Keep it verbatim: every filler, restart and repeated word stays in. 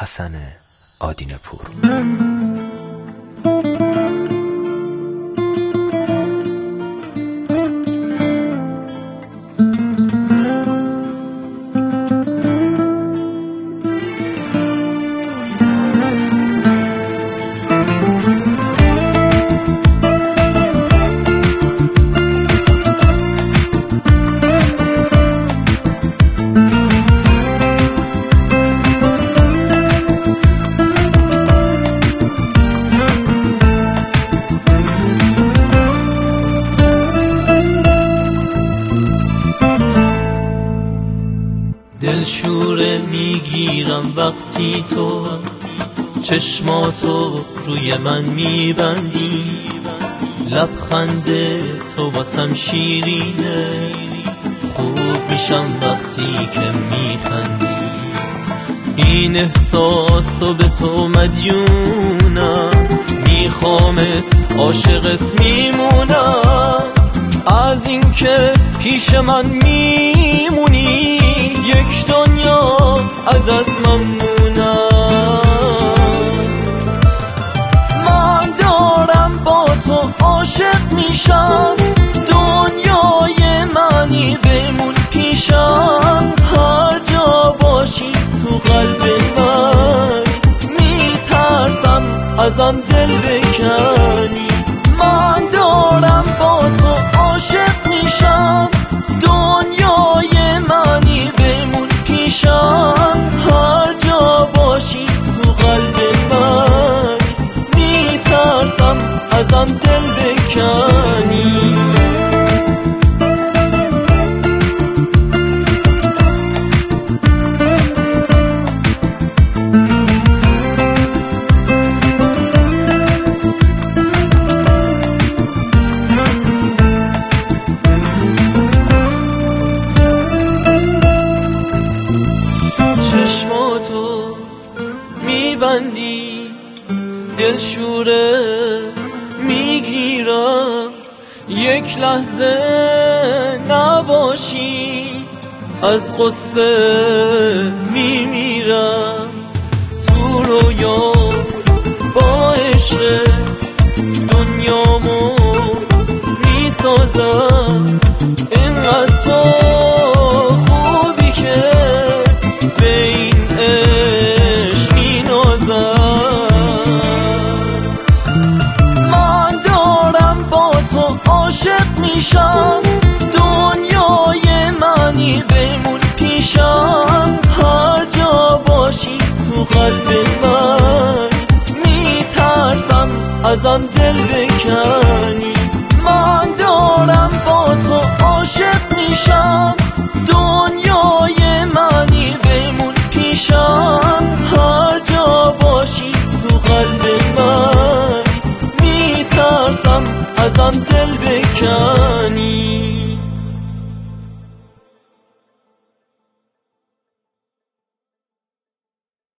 حسن آدینه پور. دلشوره میگیرم وقتی تو چشماتو روی من میبندی، لبخند تو واسم شیرینه، خوب میشم وقتی که میخندی. این احساسو به تو مدیونم، میخوامت عاشقت میمونم، از این که پیش من میمونی یک دنیا ازت ممنونم. من دارم با تو عاشق میشم، دنیای منی بمون پیشم، هر جا باشی تو قلب من میترسم ازم دل بکنی. من دارم با تو عاشق میشم، دنیای منی بمون پیشم، هر جا باشی تو قلب من میترسم ازم دل بکنی. چشماتو میبندی، دلشوره میگیرم، یک لحظه نباشی از قصه میمیرم. تو رویا با عشق دنیامو میسازم، اینقدر تو خوبی که به این عشق مینازم. من دارم با تو عاشق میشم، دنیای منی بمون پیشم، هر جا باشی تو قلب من میترسم ازم دل بکنی. من دارم با تو عاشق میشم، دنیای منی بمون پیشم.